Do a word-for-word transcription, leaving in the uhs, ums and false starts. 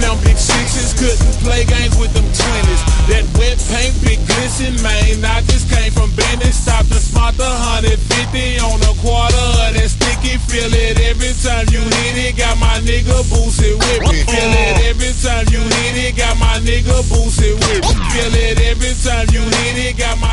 them big sixes, couldn't play games with them twenties. That wet paint, big glisten, man, I just came from Venice. Stopped and smart the one fifty on a quarter of that sticky. Feel it every time you hit it, got my nigga Boosie with me. Feel it every time you hit it, got my nigga Boosie with me. Feel it every time you hit it, got my